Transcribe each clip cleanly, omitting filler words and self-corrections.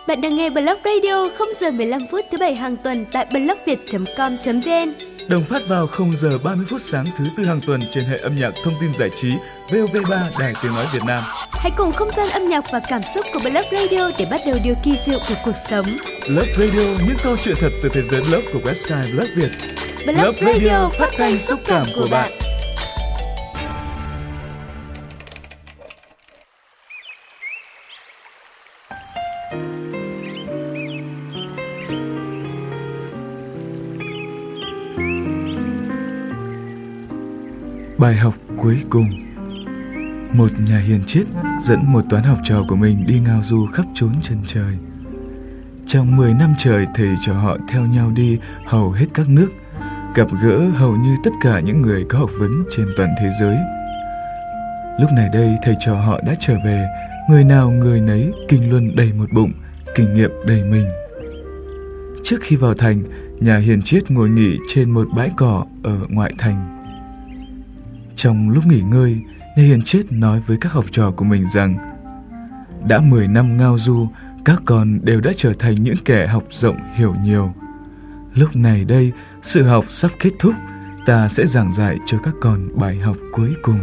Bạn đang nghe Blog Radio 0 giờ 15 phút thứ Bảy hàng tuần tại blogviet.com.vn. Đồng phát vào 0 giờ 30 phút sáng thứ Tư hàng tuần trên hệ âm nhạc thông tin giải trí VOV3 Đài Tiếng Nói Việt Nam. Hãy cùng không gian âm nhạc và cảm xúc của Blog Radio để bắt đầu điều kỳ diệu của cuộc sống. Blog Radio, những câu chuyện thật từ thế giới blog của website Blog Việt. Blog Radio, phát thanh xúc cảm của bạn. Bài học cuối cùng. Một nhà hiền triết dẫn một toán học trò của mình đi ngao du khắp chốn chân trời. Trong 10 năm trời, thầy trò họ theo nhau đi hầu hết các nước, gặp gỡ hầu như tất cả những người có học vấn trên toàn thế giới. Lúc này đây, thầy trò họ đã trở về, người nào người nấy kinh luân đầy một bụng, kinh nghiệm đầy mình. Trước khi vào thành, nhà hiền triết ngồi nghỉ trên một bãi cỏ ở ngoại thành. Trong lúc nghỉ ngơi, nhà hiền triết nói với các học trò của mình rằng đã 10 năm ngao du, các con đều đã trở thành những kẻ học rộng hiểu nhiều. Lúc này đây, sự học sắp kết thúc, ta sẽ giảng dạy cho các con bài học cuối cùng.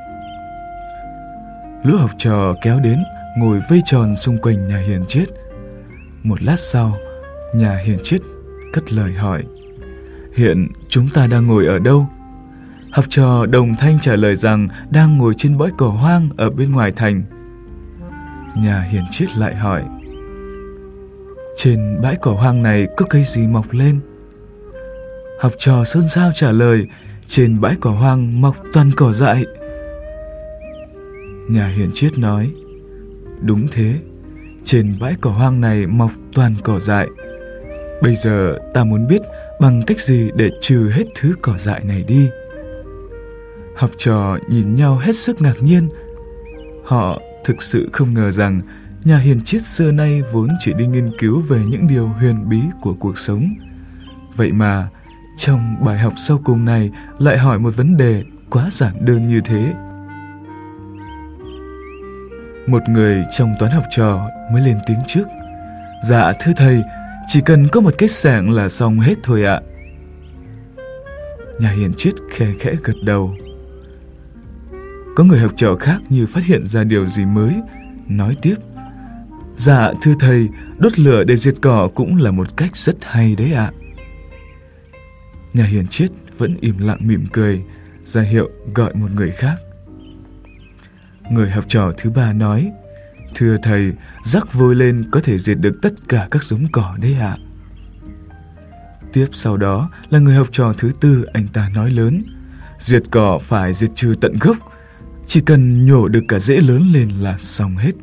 Lũ học trò kéo đến, ngồi vây tròn xung quanh nhà hiền triết. Một lát sau, nhà hiền triết cất lời hỏi: "Hiện chúng ta đang ngồi ở đâu?" Học trò đồng thanh trả lời rằng đang ngồi trên bãi cỏ hoang ở bên ngoài thành. Nhà hiền triết lại hỏi: "Trên bãi cỏ hoang này có cây gì mọc lên?" Học trò xôn xao trả lời: "Trên bãi cỏ hoang mọc toàn cỏ dại." Nhà hiền triết nói: "Đúng thế, trên bãi cỏ hoang này mọc toàn cỏ dại. Bây giờ ta muốn biết bằng cách gì để trừ hết thứ cỏ dại này đi." Học trò nhìn nhau hết sức ngạc nhiên. Họ thực sự không ngờ rằng nhà hiền triết xưa nay vốn chỉ đi nghiên cứu về những điều huyền bí của cuộc sống. Vậy mà trong bài học sau cùng này lại hỏi một vấn đề quá giản đơn như thế. Một người trong toán học trò mới lên tiếng trước: "Dạ thưa thầy, chỉ cần có một cái xẻng là xong hết thôi ạ." Nhà hiền triết khe khẽ gật đầu. Có người học trò khác như phát hiện ra điều gì mới, nói tiếp: "Dạ thưa thầy, đốt lửa để diệt cỏ cũng là một cách rất hay đấy ạ." Nhà hiền triết vẫn im lặng mỉm cười, ra hiệu gọi một người khác. Người học trò thứ ba nói: "Thưa thầy, rắc vôi lên có thể diệt được tất cả các giống cỏ đấy ạ." Tiếp sau đó là người học trò thứ tư, anh ta nói lớn: "Diệt cỏ phải diệt trừ tận gốc, chỉ cần nhổ được cả rễ lớn lên là xong hết."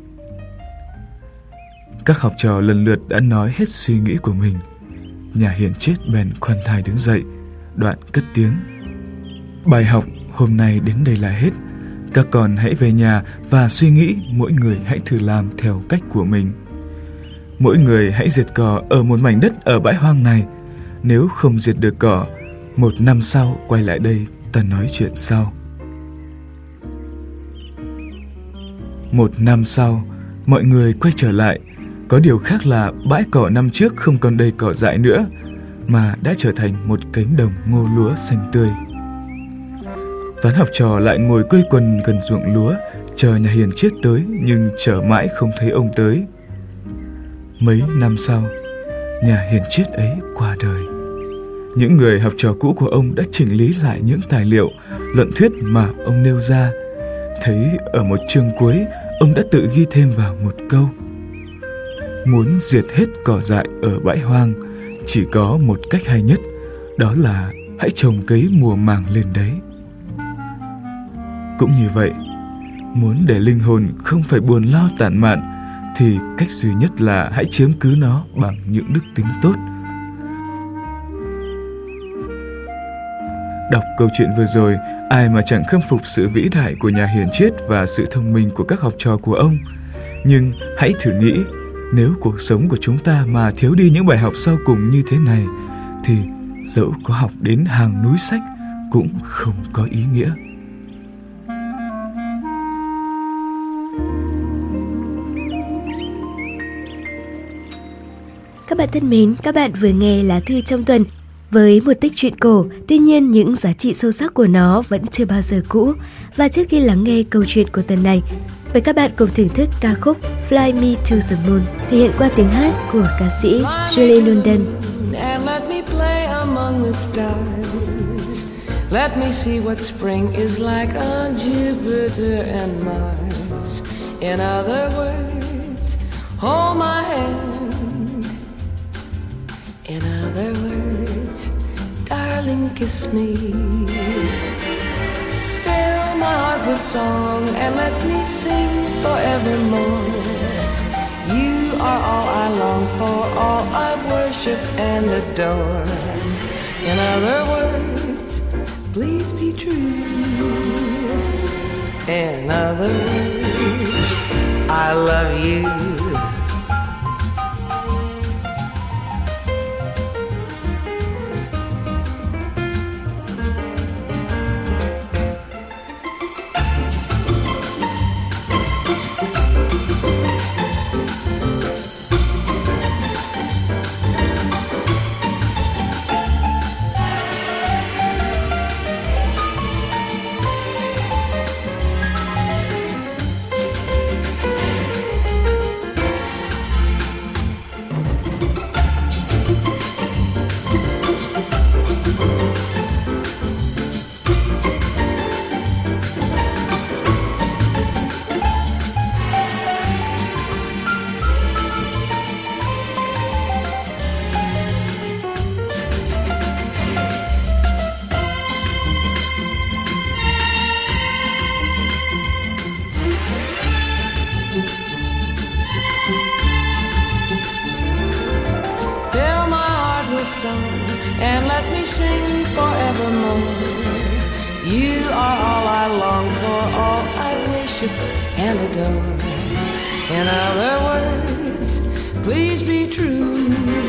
Các học trò lần lượt đã nói hết suy nghĩ của mình. Nhà hiền triết bèn khoan thai đứng dậy, đoạn cất tiếng: "Bài học hôm nay đến đây là hết. Các con hãy về nhà và suy nghĩ, mỗi người hãy thử làm theo cách của mình. Mỗi người hãy diệt cỏ ở một mảnh đất ở bãi hoang này. Nếu không diệt được cỏ, 1 năm sau quay lại đây ta nói chuyện sau." 1 năm sau, mọi người quay trở lại. Có điều khác là bãi cỏ năm trước không còn đầy cỏ dại nữa, mà đã trở thành một cánh đồng ngô lúa xanh tươi. Toán học trò lại ngồi quây quần gần ruộng lúa, chờ nhà hiền triết tới, nhưng chờ mãi không thấy ông tới. Mấy năm sau, nhà hiền triết ấy qua đời. Những người học trò cũ của ông đã chỉnh lý lại những tài liệu, luận thuyết mà ông nêu ra. Thấy ở một chương cuối, ông đã tự ghi thêm vào một câu: "Muốn diệt hết cỏ dại ở bãi hoang, chỉ có một cách hay nhất, đó là hãy trồng cấy mùa màng lên đấy." Cũng như vậy, muốn để linh hồn không phải buồn lo tản mạn, thì cách duy nhất là hãy chiếm cứ nó bằng những đức tính tốt. Đọc câu chuyện vừa rồi, ai mà chẳng khâm phục sự vĩ đại của nhà hiền triết và sự thông minh của các học trò của ông. Nhưng hãy thử nghĩ, nếu cuộc sống của chúng ta mà thiếu đi những bài học sau cùng như thế này, thì dẫu có học đến hàng núi sách cũng không có ý nghĩa. Các bạn thân mến, các bạn vừa nghe lá thư trong tuần với một tích truyện cổ, tuy nhiên những giá trị sâu sắc của nó vẫn chưa bao giờ cũ. Và trước khi lắng nghe câu chuyện của tuần này, mời các bạn cùng thưởng thức ca khúc Fly Me to the Moon, thể hiện qua tiếng hát của ca sĩ Julie London. And let me play among the stars. Let me see what spring is like on Jupiter and Mars. In other words, hold my hand. In other words, darling, kiss me. Fill my heart with song and let me sing forevermore. You are all I long for, all I worship and adore. In other words, please be true. In other words, I love you. And let me sing forevermore. You are all I long for, all I worship and adore. In other words, please be true.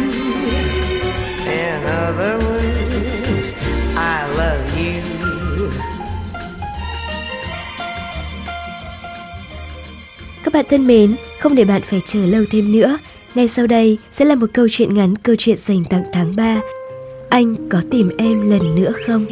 In other words, I love you. Các bạn thân mến, không để bạn phải chờ lâu thêm nữa, ngay sau đây sẽ là một câu chuyện ngắn, câu chuyện dành tặng tháng 3. Anh có tìm em lần nữa không?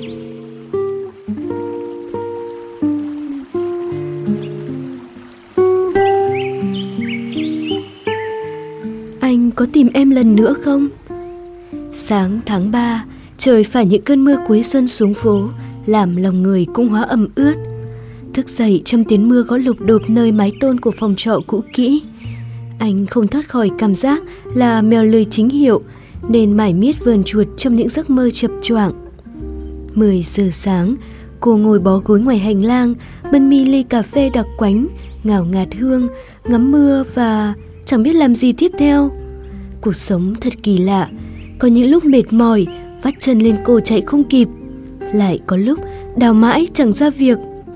Anh có tìm em lần nữa không? Sáng tháng 3, trời phải những cơn mưa cuối xuân xuống phố, làm lòng người cũng hóa ẩm ướt. Thức dậy trong tiếng mưa gõ lục đục nơi mái tôn của phòng trọ cũ kỹ. Anh không thoát khỏi cảm giác là mèo lười chính hiệu, nên mải miết vờn chuột trong những giấc mơ chập choạng. 10 giờ sáng, cô ngồi bó gối ngoài hành lang, bưng mi ly cà phê đặc quánh, ngào ngạt hương, ngắm mưa và chẳng biết làm gì tiếp theo. Cuộc sống thật kỳ lạ, có những lúc mệt mỏi, vắt chân lên cổ chạy không kịp, lại có lúc đào mãi chẳng ra việc.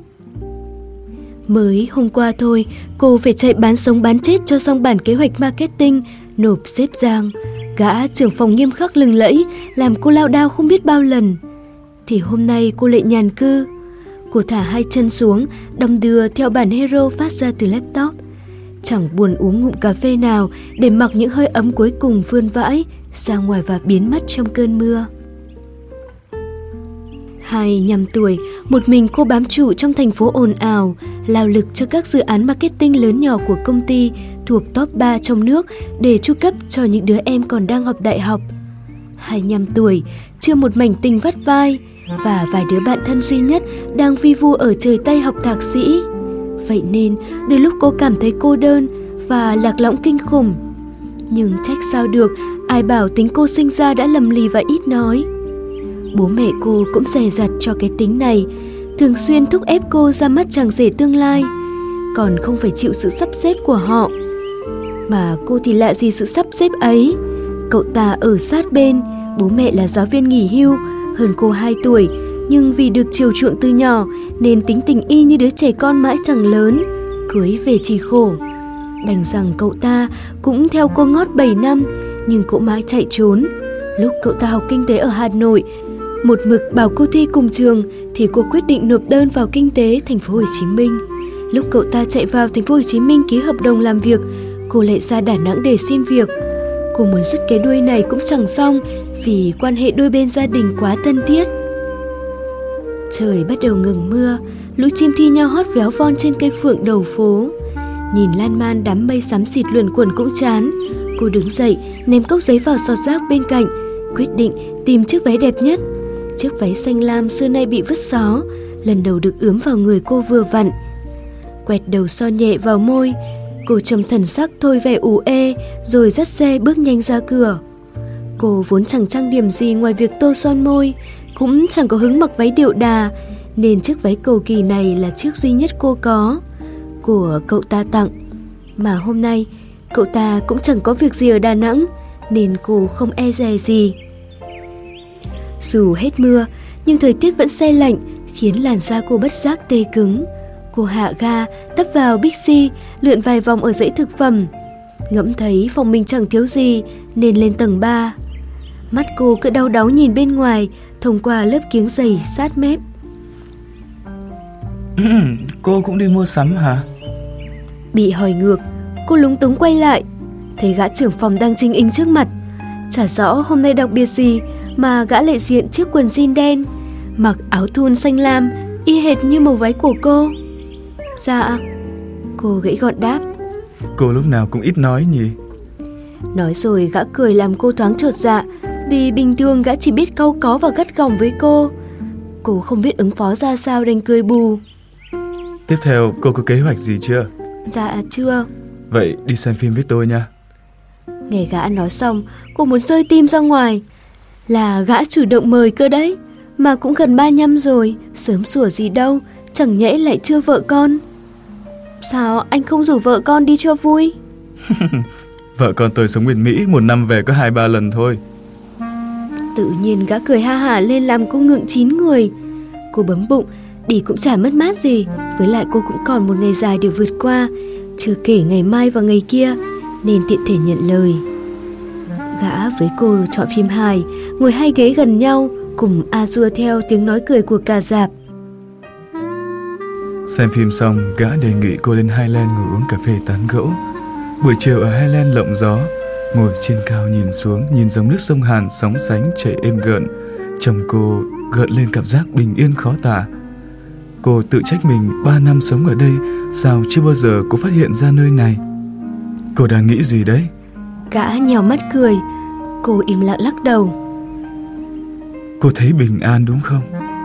Mới hôm qua thôi, cô phải chạy bán sống bán chết cho xong bản kế hoạch marketing, nộp sếp Giang. Gã trưởng phòng nghiêm khắc lừng lẫy, làm cô lao đao không biết bao lần. Thì hôm nay cô lại nhàn cư. Cô thả hai chân xuống, đong đưa theo bản hero phát ra từ laptop. Chẳng buồn uống ngụm cà phê nào để mặc những hơi ấm cuối cùng vươn vãi ra ngoài và biến mất trong cơn mưa. 25 tuổi, một mình cô bám trụ trong thành phố ồn ào, lao lực cho các dự án marketing lớn nhỏ của công ty thuộc top 3 trong nước để chu cấp cho những đứa em còn đang học đại học. 25 tuổi, chưa một mảnh tình vắt vai và vài đứa bạn thân duy nhất đang vi vu ở trời Tây học thạc sĩ. Vậy nên, đôi lúc cô cảm thấy cô đơn và lạc lõng kinh khủng. Nhưng trách sao được, ai bảo tính cô sinh ra đã lầm lì và ít nói. Bố mẹ cô cũng dè dặt cho cái tính này, thường xuyên thúc ép cô ra mắt chàng rể tương lai, còn không phải chịu sự sắp xếp của họ. Mà cô thì lạ gì sự sắp xếp ấy. Cậu ta ở sát bên, bố mẹ là giáo viên nghỉ hưu, hơn cô 2 tuổi, nhưng vì được chiều chuộng từ nhỏ nên tính tình y như đứa trẻ con mãi chẳng lớn, cưới về chỉ khổ. Đành rằng cậu ta cũng theo cô ngót 7 năm, nhưng cô mãi chạy trốn. Lúc cậu ta học kinh tế ở Hà Nội, một mực bảo cô thi cùng trường, thì cô quyết định nộp đơn vào kinh tế thành phố Hồ Chí Minh. Lúc cậu ta chạy vào thành phố Hồ Chí Minh ký hợp đồng làm việc, cô lại ra Đà Nẵng để xin việc. Cô muốn dứt cái đuôi này cũng chẳng xong, vì quan hệ đôi bên gia đình quá thân thiết. Trời bắt đầu ngừng mưa, lũ chim thi nhau hót véo von trên cây phượng đầu phố. Nhìn lan man đám mây xám xịt luẩn quẩn cũng chán. Cô đứng dậy, ném cốc giấy vào sọt rác bên cạnh, quyết định tìm chiếc váy đẹp nhất. Chiếc váy xanh lam xưa nay bị vứt xó, lần đầu được ướm vào người cô vừa vặn. Quẹt đầu son nhẹ vào môi, cô trông thần sắc thôi vẻ ủ ê, rồi dắt xe bước nhanh ra cửa. Cô vốn chẳng trang điểm gì ngoài việc tô son môi, cũng chẳng có hứng mặc váy điệu đà, nên chiếc váy cầu kỳ này là chiếc duy nhất cô có, của cậu ta tặng. Mà hôm nay cậu ta cũng chẳng có việc gì ở Đà Nẵng, nên cô không e dè gì. Dù hết mưa, nhưng thời tiết vẫn se lạnh, khiến làn da cô bất giác tê cứng. Cô hạ ga, tấp vào Bixi, lượn vài vòng ở dãy thực phẩm. Ngẫm thấy phòng mình chẳng thiếu gì, nên lên tầng 3. Mắt cô cứ đau đáu nhìn bên ngoài, thông qua lớp kiếng dày sát mép. Cô cũng đi mua sắm hả? Bị hỏi ngược, cô lúng túng quay lại, thấy gã trưởng phòng đang chinh inh trước mặt. Chả rõ hôm nay đặc biệt gì mà gã lại diện chiếc quần jean đen, mặc áo thun xanh lam, y hệt như màu váy của cô. Dạ, cô gãy gọn đáp. Cô lúc nào cũng ít nói nhỉ? Nói rồi gã cười làm cô thoáng chột dạ, vì bình thường gã chỉ biết cau có và gắt gỏng với cô. Cô không biết ứng phó ra sao đành cười bù. Tiếp theo cô có kế hoạch gì chưa? Dạ chưa. Vậy đi xem phim với tôi nha. Nghe gã nói xong, cô muốn rơi tim ra ngoài. Là gã chủ động mời cơ đấy, mà cũng gần 35 rồi, sớm sủa gì đâu, chẳng nhẽ lại chưa vợ con. Sao anh không rủ vợ con đi cho vui? Vợ con tôi sống bên Mỹ, một năm về có 2-3 lần thôi. Tự nhiên gã cười ha hả lên làm cô ngượng chín người. Cô bấm bụng, đi cũng chả mất mát gì, với lại cô cũng còn một ngày dài để vượt qua, chưa kể ngày mai và ngày kia, nên tiện thể nhận lời. Gã với cô chọn phim hài, ngồi 2 ghế gần nhau, cùng a dua theo tiếng nói cười của cả rạp. Xem phim xong, gã đề nghị cô lên Highland ngồi uống cà phê tán gẫu. Buổi chiều ở Highland lộng gió, ngồi trên cao nhìn xuống, nhìn dòng nước sông Hàn sóng sánh chảy êm gợn, trong cô gợn lên cảm giác bình yên khó tả. Cô tự trách mình 3 năm sống ở đây, sao chưa bao giờ cô phát hiện ra nơi này. Cô đang nghĩ gì đấy? Gã nhèo mắt cười, cô im lặng lắc đầu. Cô thấy bình an đúng không?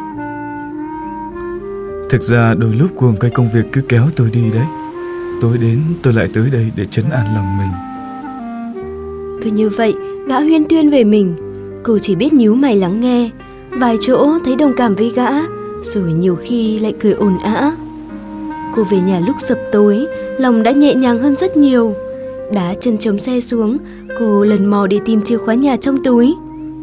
Thực ra đôi lúc guồng quay công việc cứ kéo tôi đi đấy. Tối đến tôi lại tới đây để trấn an lòng mình. Cứ như vậy, gã huyên thuyên về mình. Cô chỉ biết nhíu mày lắng nghe, vài chỗ thấy đồng cảm với gã, rồi nhiều khi lại cười ồn ã. Cô về nhà lúc sập tối, lòng đã nhẹ nhàng hơn rất nhiều. Đá chân chống xe xuống, cô lần mò để tìm chìa khóa nhà trong túi.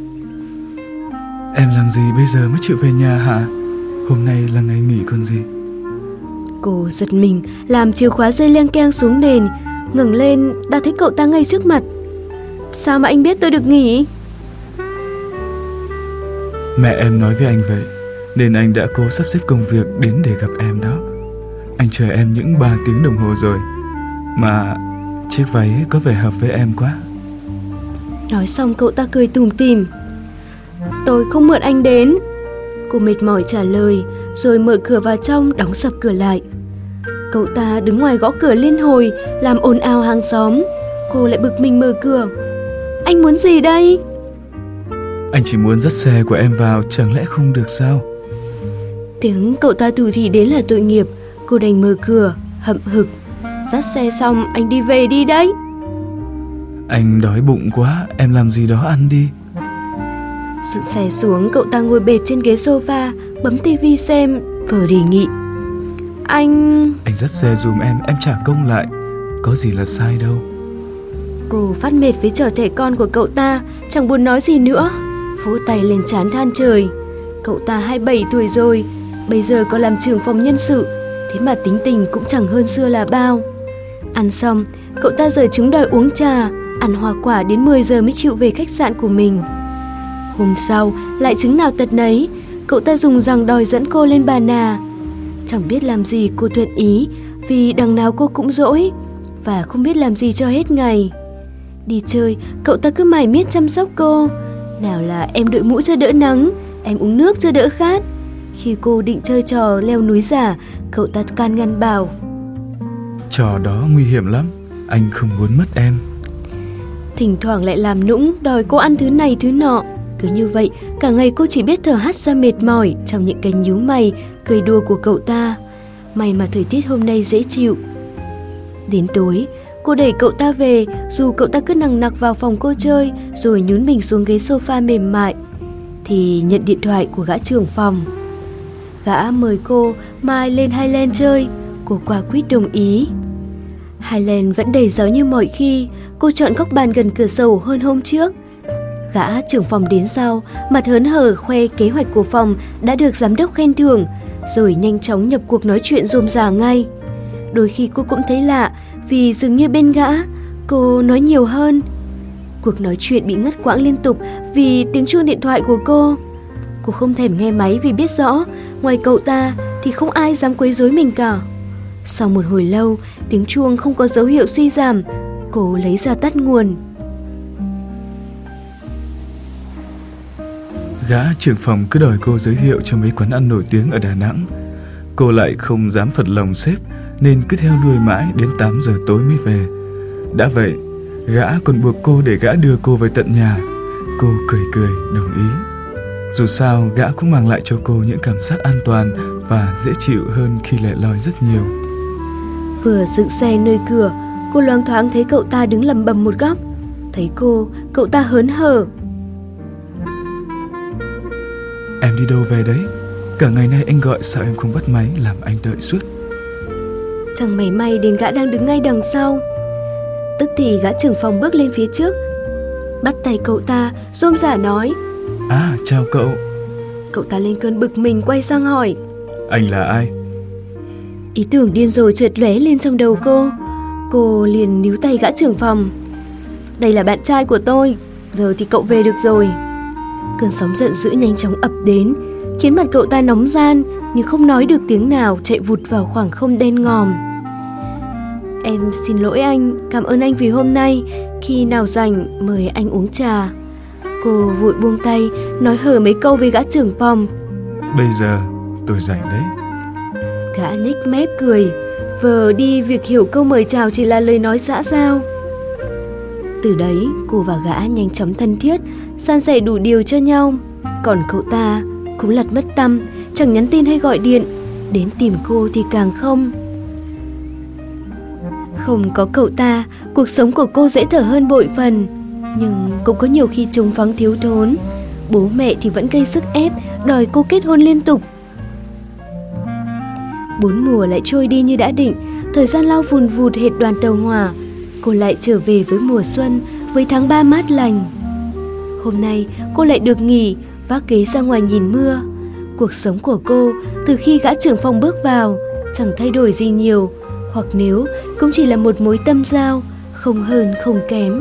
Em làm gì bây giờ mới chịu về nhà hả? Hôm nay là ngày nghỉ còn gì. Cô giật mình, làm chìa khóa rơi leng keng xuống nền, ngẩng lên đã thấy cậu ta ngay trước mặt. Sao mà anh biết tôi được nghỉ? Mẹ em nói với anh vậy, nên anh đã cố sắp xếp công việc đến để gặp em đó. Anh chờ em những 3 tiếng đồng hồ rồi, mà chiếc váy có vẻ hợp với em quá. Nói xong cậu ta cười tủm tỉm. Tôi không mượn anh đến. Cô mệt mỏi trả lời, rồi mở cửa vào trong, đóng sập cửa lại. Cậu ta đứng ngoài gõ cửa liên hồi, làm ồn ào hàng xóm. Cô lại bực mình mở cửa. Anh muốn gì đây? Anh chỉ muốn dắt xe của em vào, chẳng lẽ không được sao? Tiếng cậu ta thủ thỉ đến là tội nghiệp. Cô đành mở cửa, hậm hực. Dắt xe xong anh đi về đi đấy. Anh đói bụng quá, em làm gì đó ăn đi. Dựng xe xuống, cậu ta ngồi bệt trên ghế sofa, bấm tivi xem, vờ đề nghị. Anh dắt xe dùm em trả công lại. Có gì là sai đâu. Cô phát mệt với trò trẻ con của cậu ta, chẳng buồn nói gì nữa, vỗ tay lên trán than trời. Cậu ta 27 tuổi rồi, bây giờ có làm trưởng phòng nhân sự, thế mà tính tình cũng chẳng hơn xưa là bao. Ăn xong, cậu ta rời chúng đòi uống trà, ăn hoa quả đến 10 giờ mới chịu về khách sạn của mình. Hôm sau, lại chứng nào tật nấy, cậu ta dùng rằng đòi dẫn cô lên Bà Nà. Chẳng biết làm gì cô thuận ý, vì đằng nào cô cũng dỗi, và không biết làm gì cho hết ngày. Đi chơi, cậu ta cứ mải miết chăm sóc cô. Nào là em đội mũ cho đỡ nắng, em uống nước cho đỡ khát. Khi cô định chơi trò leo núi giả, cậu ta can ngăn bảo: Trò đó nguy hiểm lắm, anh không muốn mất em. Thỉnh thoảng lại làm nũng đòi cô ăn thứ này thứ nọ. Cứ như vậy, cả ngày cô chỉ biết thở hắt ra mệt mỏi trong những cái nhíu mày, cười đùa của cậu ta. May mà thời tiết hôm nay dễ chịu. Đến tối, cô đẩy cậu ta về, dù cậu ta cứ nằng nặc vào phòng cô chơi, rồi nhún mình xuống ghế sofa mềm mại. Thì nhận điện thoại của gã trưởng phòng. Gã mời cô mai lên Highland chơi. Cô quả quyết đồng ý. Highland vẫn đầy gió như mọi khi. Cô chọn góc bàn gần cửa sổ hơn hôm trước. Gã trưởng phòng đến sau, mặt hớn hở khoe kế hoạch của phòng đã được giám đốc khen thưởng, rồi nhanh chóng nhập cuộc nói chuyện rôm rả ngay. Đôi khi cô cũng thấy lạ, vì dường như bên gã, cô nói nhiều hơn. Cuộc nói chuyện bị ngắt quãng liên tục vì tiếng chuông điện thoại của cô. Cô không thèm nghe máy vì biết rõ, ngoài cậu ta thì không ai dám quấy rối mình cả. Sau một hồi lâu, tiếng chuông không có dấu hiệu suy giảm. Cô lấy ra tắt nguồn. Gã trưởng phòng cứ đòi cô giới thiệu cho mấy quán ăn nổi tiếng ở Đà Nẵng. Cô lại không dám phật lòng sếp, nên cứ theo đuôi mãi đến 8 giờ tối mới về. Đã vậy, gã còn buộc cô để gã đưa cô về tận nhà. Cô cười cười đồng ý. Dù sao, gã cũng mang lại cho cô những cảm giác an toàn và dễ chịu hơn khi lẻ loi rất nhiều. Vừa dựng xe nơi cửa, cô loáng thoáng thấy cậu ta đứng lầm bầm một góc. Thấy cô, cậu ta hớn hở. Em đi đâu về đấy? Cả ngày nay anh gọi sao em không bắt máy, làm anh đợi suốt. Chẳng mảy may đến gã đang đứng ngay đằng sau. Tức thì gã trưởng phòng bước lên phía trước, bắt tay cậu ta, rôm rả nói: À, chào cậu. Cậu ta lên cơn bực mình quay sang hỏi: Anh là ai? Ý tưởng điên rồ chợt lóe lên trong đầu cô. Cô liền níu tay gã trưởng phòng: Đây là bạn trai của tôi, giờ thì cậu về được rồi. Cơn sóng giận dữ nhanh chóng ập đến, khiến mặt cậu ta nóng ran, nhưng không nói được tiếng nào, chạy vụt vào khoảng không đen ngòm. Em xin lỗi anh, cảm ơn anh vì hôm nay, khi nào rảnh mời anh uống trà. Cô vội buông tay, nói hờ mấy câu với gã trưởng phòng. Bây giờ tôi rảnh đấy. Gã nhếch mép cười, vờ đi việc hiểu câu mời chào chỉ là lời nói xã giao. Từ đấy, cô và gã nhanh chóng thân thiết, san sẻ đủ điều cho nhau. Còn cậu ta cũng lật mất tăm, chẳng nhắn tin hay gọi điện, đến tìm cô thì càng không. Không có cậu ta, cuộc sống của cô dễ thở hơn bội phần. Nhưng cũng có nhiều khi trống vắng thiếu thốn. Bố mẹ thì vẫn gây sức ép, đòi cô kết hôn liên tục. 4 mùa lại trôi đi như đã định, thời gian lao vùn vụt hệt đoàn tàu hỏa. Cô lại trở về với mùa xuân, với tháng 3 mát lành. Hôm nay cô lại được nghỉ, vác ghế ra ngoài nhìn mưa. Cuộc sống của cô từ khi gã trưởng phòng bước vào chẳng thay đổi gì nhiều, hoặc nếu cũng chỉ là một mối tâm giao, không hơn không kém.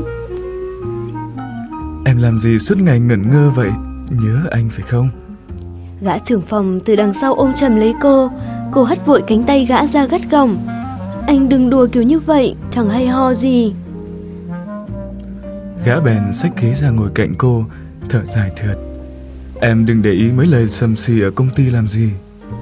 Em làm gì suốt ngày ngẩn ngơ vậy? Nhớ anh phải không? Gã trưởng phòng từ đằng sau ôm chầm lấy cô hất vội cánh tay gã ra gắt gỏng. Anh đừng đùa kiểu như vậy, chẳng hay ho gì. Gã bèn xách ghế ra ngồi cạnh cô, thở dài thượt. Em đừng để ý mấy lời sầm xì ở công ty làm gì.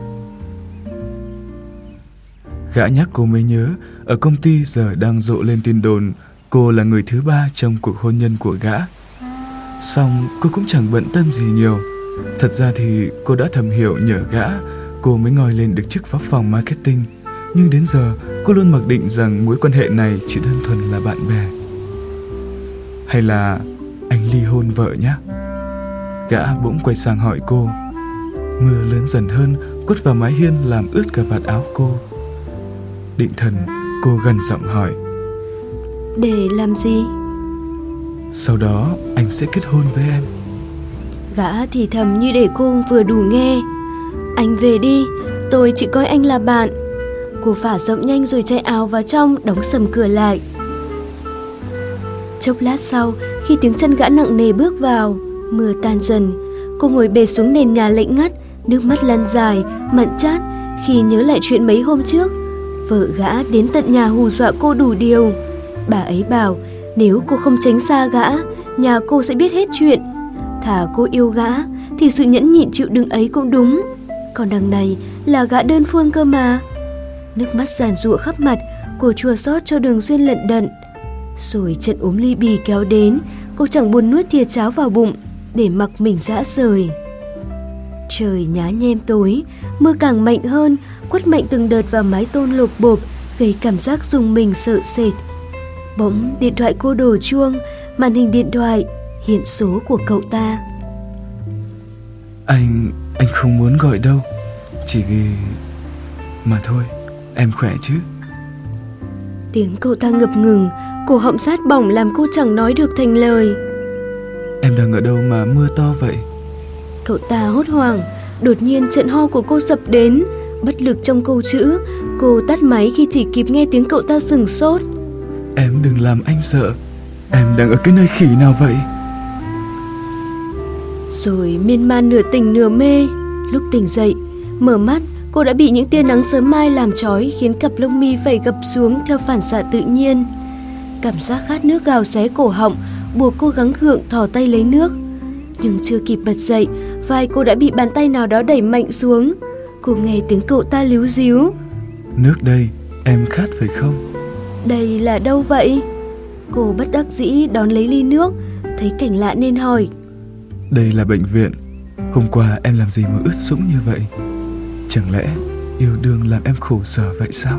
Gã nhắc cô mới nhớ, ở công ty giờ đang rộ lên tin đồn cô là người thứ 3 trong cuộc hôn nhân của gã. Xong cô cũng chẳng bận tâm gì nhiều. Thật ra thì cô đã thầm hiểu nhờ gã, cô mới ngoi lên được chức phó phòng marketing. Nhưng đến giờ cô luôn mặc định rằng mối quan hệ này chỉ đơn thuần là bạn bè. Hay là anh ly hôn vợ nhé? Gã bỗng quay sang hỏi cô. Mưa lớn dần hơn, quất vào mái hiên làm ướt cả vạt áo cô. Định thần, cô gằn giọng hỏi. Để làm gì? Sau đó anh sẽ kết hôn với em. Gã thì thầm như để cô vừa đủ nghe. Anh về đi, tôi chỉ coi anh là bạn. Cô phả giọng nhanh rồi chạy ào vào trong, đóng sầm cửa lại. Chốc lát sau, khi tiếng chân gã nặng nề bước vào, mưa tan dần. Cô ngồi bệt xuống nền nhà lạnh ngắt, nước mắt lăn dài, mặn chát khi nhớ lại chuyện mấy hôm trước. Vợ gã đến tận nhà hù dọa cô đủ điều. Bà ấy bảo Nếu cô không tránh xa gã, nhà cô sẽ biết hết chuyện. Thà cô yêu gã thì sự nhẫn nhịn chịu đựng ấy cũng đúng. Còn đằng này là gã đơn phương cơ mà. Nước mắt giàn giụa khắp mặt, cô chua xót cho Đường Duyên lận đận. Rồi trận ốm ly bì kéo đến, cô chẳng buồn nuốt thìa cháo vào bụng để mặc mình rã rời. Trời nhá nhem tối, mưa càng mạnh hơn, quất mạnh từng đợt vào mái tôn lộp bộp, gây cảm giác rùng mình sợ sệt. Bỗng điện thoại cô đổ chuông, màn hình điện thoại hiện số của cậu ta. Anh không muốn gọi đâu, chỉ vì... Mà thôi, em khỏe chứ? Tiếng cậu ta ngập ngừng, cổ họng rát bỏng làm cô chẳng nói được thành lời. Em đang ở đâu mà mưa to vậy? Cậu ta hốt hoảng, đột nhiên trận ho của cô sập đến. Bất lực trong câu chữ, cô tắt máy khi chỉ kịp nghe tiếng cậu ta sửng sốt. Em đừng làm anh sợ, em đang ở cái nơi khỉ nào vậy? Rồi miên man nửa tỉnh nửa mê. Lúc tỉnh dậy, mở mắt, cô đã bị những tia nắng sớm mai làm chói, khiến cặp lông mi phải gập xuống theo phản xạ tự nhiên. Cảm giác khát nước gào xé cổ họng, buộc cô gắng gượng thò tay lấy nước. Nhưng chưa kịp bật dậy, vai cô đã bị bàn tay nào đó đẩy mạnh xuống. Cô nghe tiếng cậu ta líu ríu. Nước đây, em khát phải không? Đây là đâu vậy? Cô bất đắc dĩ đón lấy ly nước, thấy cảnh lạ nên hỏi. Đây là bệnh viện. Hôm qua em làm gì mà ướt sũng như vậy? Chẳng lẽ yêu đương làm em khổ sở vậy sao?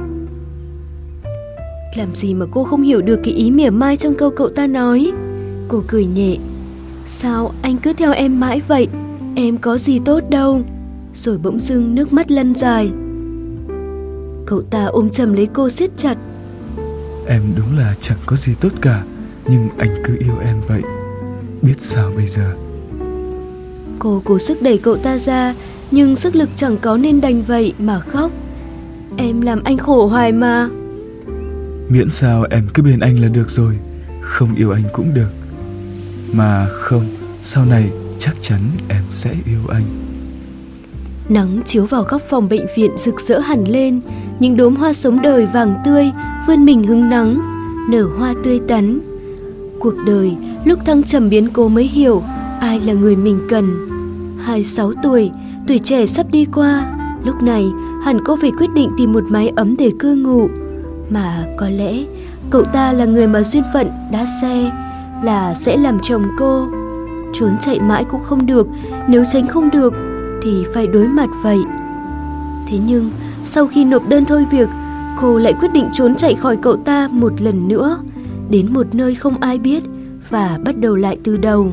Làm gì mà cô không hiểu được cái ý mỉa mai trong câu cậu ta nói. Cô cười nhẹ. Sao anh cứ theo em mãi vậy? Em có gì tốt đâu. Rồi bỗng dưng nước mắt lăn dài. Cậu ta ôm chầm lấy cô siết chặt. Em đúng là chẳng có gì tốt cả, nhưng anh cứ yêu em vậy. Biết sao bây giờ? Cô cố sức đẩy cậu ta ra, nhưng sức lực chẳng có nên đành vậy mà khóc. Em làm anh khổ hoài mà. Miễn sao em cứ bên anh là được rồi, không yêu anh cũng được. Mà không, sau này chắc chắn em sẽ yêu anh. Nắng chiếu vào góc phòng bệnh viện rực rỡ hẳn lên. Những đốm hoa sống đời vàng tươi vươn mình hứng nắng, nở hoa tươi tắn. Cuộc đời lúc thăng trầm biến cố mới hiểu ai là người mình cần. 26 tuổi, tuổi trẻ sắp đi qua. Lúc này hẳn cô phải quyết định tìm một mái ấm để cư ngụ. Mà có lẽ cậu ta là người mà duyên phận đã xe, là sẽ làm chồng cô. Trốn chạy mãi cũng không được, nếu tránh không được thì phải đối mặt vậy. Thế nhưng sau khi nộp đơn thôi việc, cô lại quyết định trốn chạy khỏi cậu ta một lần nữa, đến một nơi không ai biết và bắt đầu lại từ đầu.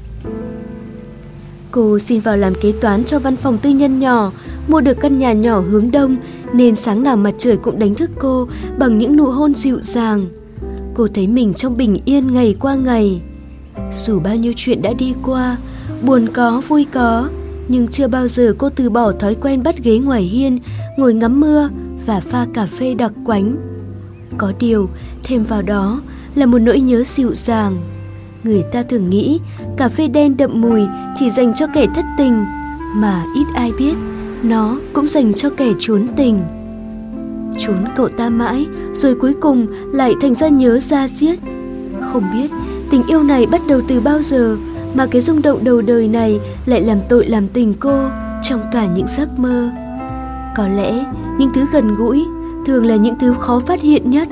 Cô xin vào làm kế toán cho văn phòng tư nhân nhỏ, mua được căn nhà nhỏ hướng đông nên sáng nào mặt trời cũng đánh thức cô bằng những nụ hôn dịu dàng. Cô thấy mình trong bình yên ngày qua ngày. Dù bao nhiêu chuyện đã đi qua, buồn có, vui có, nhưng chưa bao giờ cô từ bỏ thói quen bắt ghế ngoài hiên, ngồi ngắm mưa và pha cà phê đặc quánh. Có điều, thêm vào đó là một nỗi nhớ dịu dàng. Người ta thường nghĩ cà phê đen đậm mùi chỉ dành cho kẻ thất tình, mà ít ai biết nó cũng dành cho kẻ trốn tình. Trốn cậu ta mãi, rồi cuối cùng lại thành ra nhớ da diết. Không biết tình yêu này bắt đầu từ bao giờ, mà cái rung động đầu đời này lại làm tội làm tình cô trong cả những giấc mơ. Có lẽ những thứ gần gũi thường là những thứ khó phát hiện nhất.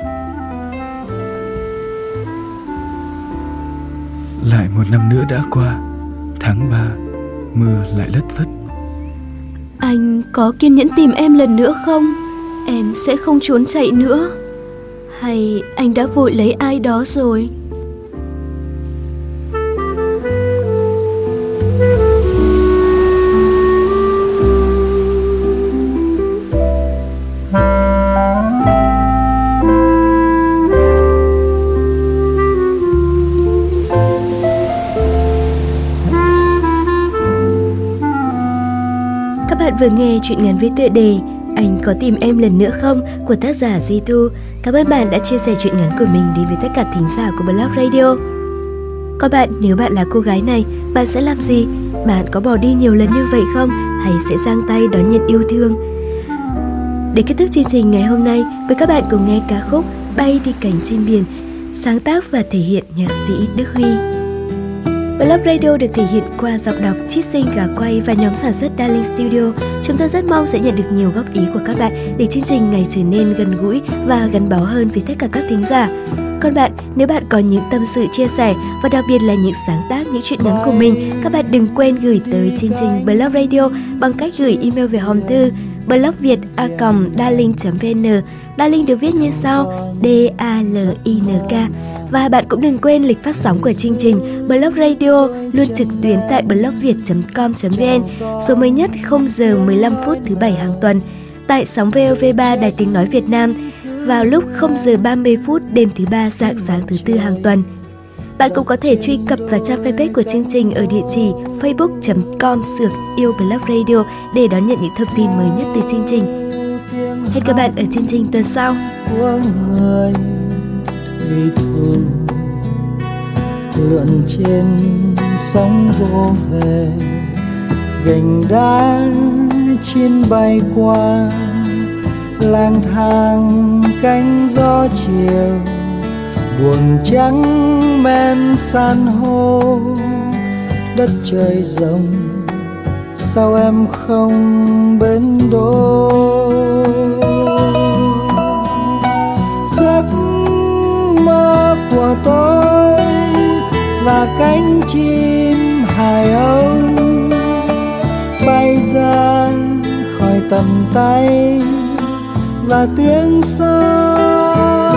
Lại một năm nữa đã qua, tháng 3, mưa lại lất phất. Anh có kiên nhẫn tìm em lần nữa không? Em sẽ không trốn chạy nữa. Hay anh đã vội lấy ai đó rồi? Các bạn vừa nghe truyện ngắn với tựa đề Anh có tìm em lần nữa không của tác giả Di Thu. Cảm ơn bạn đã chia sẻ truyện ngắn của mình đến với tất cả thính giả của Blog Radio. Còn bạn, nếu bạn là cô gái này, bạn sẽ làm gì? Bạn có bỏ đi nhiều lần như vậy không? Hay sẽ giang tay đón nhận yêu thương? Để kết thúc chương trình ngày hôm nay, với các bạn cùng nghe ca khúc Bay đi cánh trên biển sáng tác và thể hiện nhạc sĩ Đức Huy. Blog Radio được thể hiện qua giọng đọc Chít Sinh, Gà Quay và nhóm sản xuất Darling Studio. Chúng tôi rất mong sẽ nhận được nhiều góp ý của các bạn để chương trình ngày trở nên gần gũi và gắn bó hơn với tất cả các thính giả. Còn bạn, nếu bạn có những tâm sự chia sẻ và đặc biệt là những sáng tác, những chuyện ngắn của mình, các bạn đừng quên gửi tới chương trình Blog Radio bằng cách gửi email về hòm thư blogviet@darling.vn. Darling được viết như sau: D-A-L-I-N-K. Và bạn cũng đừng quên lịch phát sóng của chương trình Blog Radio luôn trực tuyến tại blogviet.com.vn, số mới nhất 0 giờ 15 phút thứ Bảy hàng tuần, tại sóng VOV3 Đài Tiếng Nói Việt Nam vào lúc 0 giờ 30 phút đêm thứ Ba, rạng sáng thứ Tư hàng tuần. Bạn cũng có thể truy cập vào trang fanpage của chương trình ở địa chỉ facebook.com/yêu-blog-radio để đón nhận những thông tin mới nhất từ chương trình. Hẹn các bạn ở chương trình tuần sau. Của người thủy thủ lượn trên sóng vô về, gành đá chim bay qua, lang thang cánh gió chiều, buồn trắng men san hô. Đất trời rộng sao em không bên đô? Giấc mơ của tôi và cánh chim hải âu bay ra khỏi tầm tay và tiếng sông.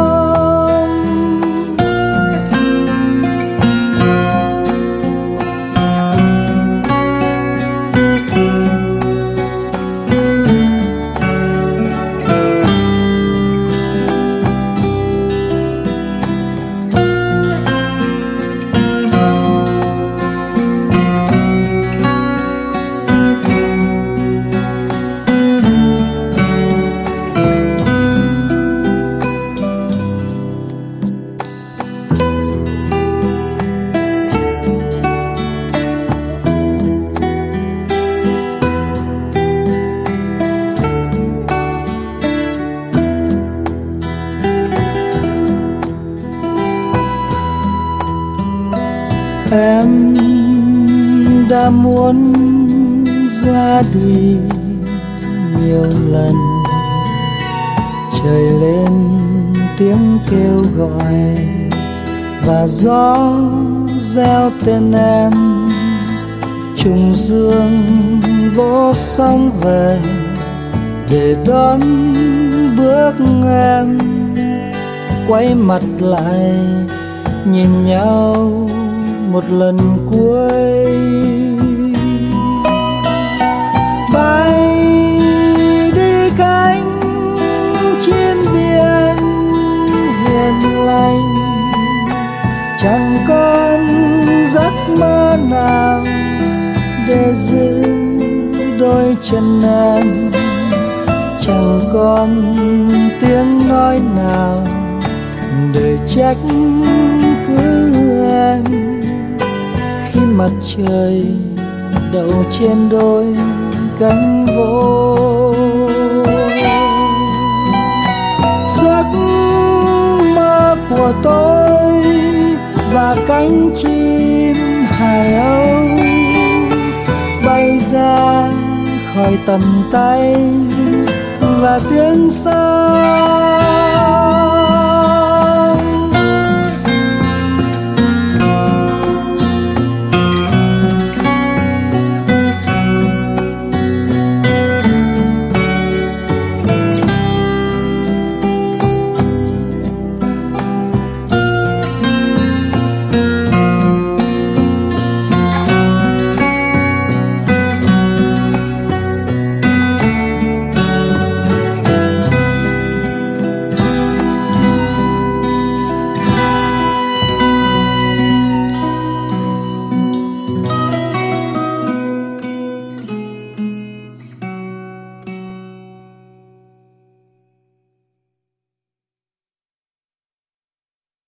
Em đã muốn ra đi nhiều lần, trời lên tiếng kêu gọi và gió reo tên em, trùng dương vỗ sóng về để đón bước em. Quay mặt lại nhìn nhau một lần cuối, bay đi cánh chim biển hiền lành. Chẳng còn giấc mơ nào để giữ đôi chân em, chẳng còn tiếng nói nào để trách cứ em. Khi mặt trời đậu trên đôi cánh vô, giấc mơ của tôi và cánh chim hải âu bay ra khỏi tầm tay và tiếng sông.